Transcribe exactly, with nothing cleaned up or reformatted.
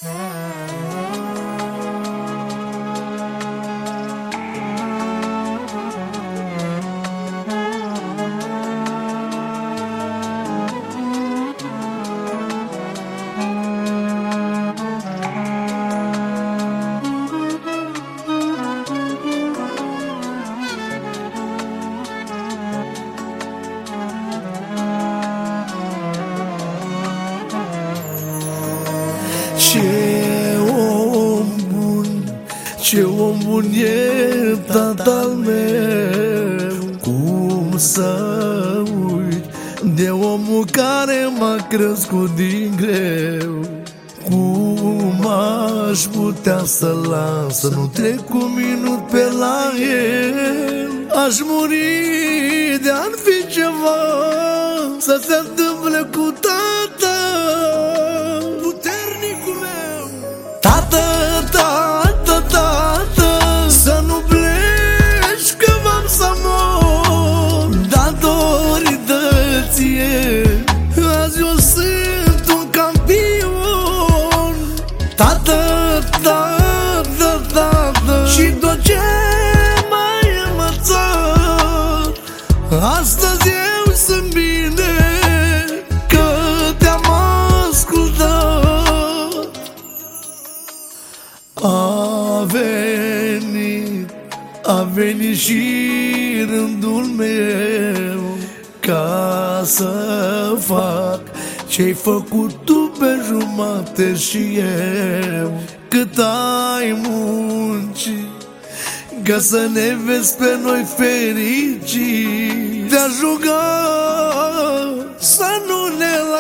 Ce om bun, ce om bun e tatăl meu. Cum să uit de omul care m-a crescut din greu. Cum aș putea să las să nu trec un minut pe la el. Aș muri de-ar fi ceva să se întâmple cu tata. Tată, tată, tată, să nu pleci că v-am să mor. Datorită ție azi eu sunt un campion. Tată, tată, tată, și tot ce m-ai învățat astăzi eu sunt bine că te-am ascultat. A venit, a venit și rândul meu ca să fac ce-ai făcut tu pe jumate și eu. Cât ai muncit ca să ne vezi pe noi fericiți, te-aș ruga să nu ne